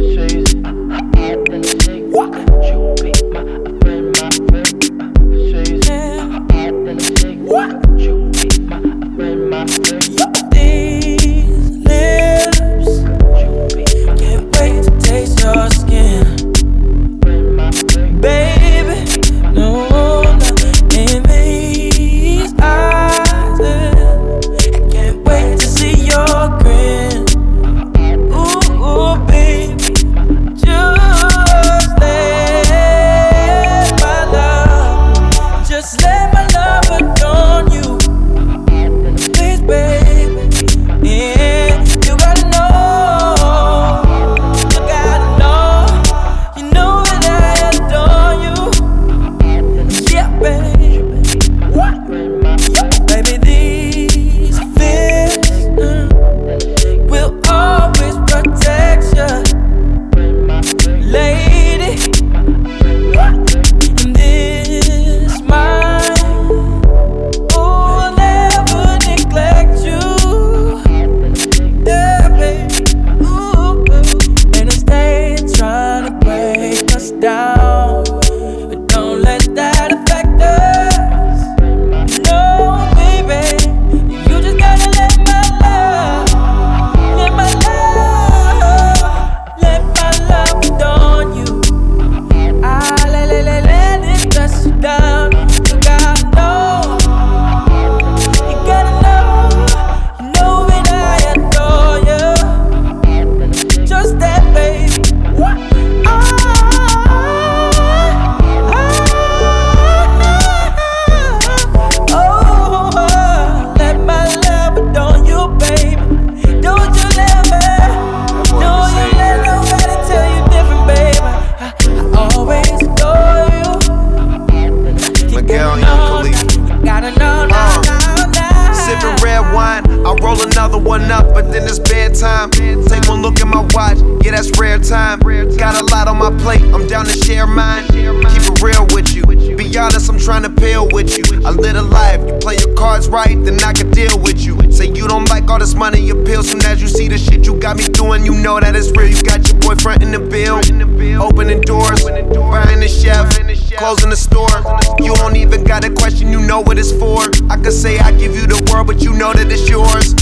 another one up, but then it's bedtime. Take one look at my watch, yeah, that's rare time. Got a lot on my plate, I'm down to share mine. Keep it real with you, be honest, I'm trying to peel with you. I live a life, you play your cards right, then I can deal with you. Say you don't like all this money, your pills, soon as you see the shit you got me doing, you know that it's real. You got your boyfriend in the bill, opening doors, buying the chef, closing the store. You don't even got a question, you know what it's for. I could say I give you the world, but you know that it's yours.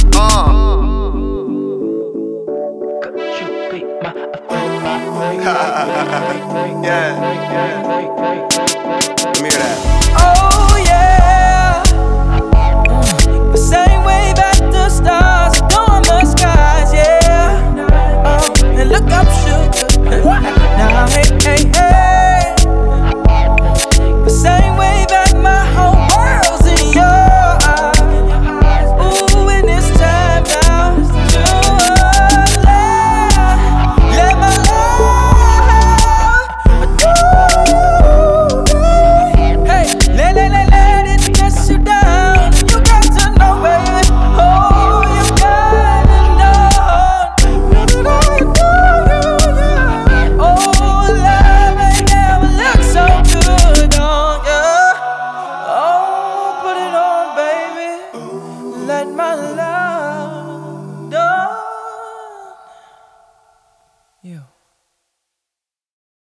Yeah. Let me hear that.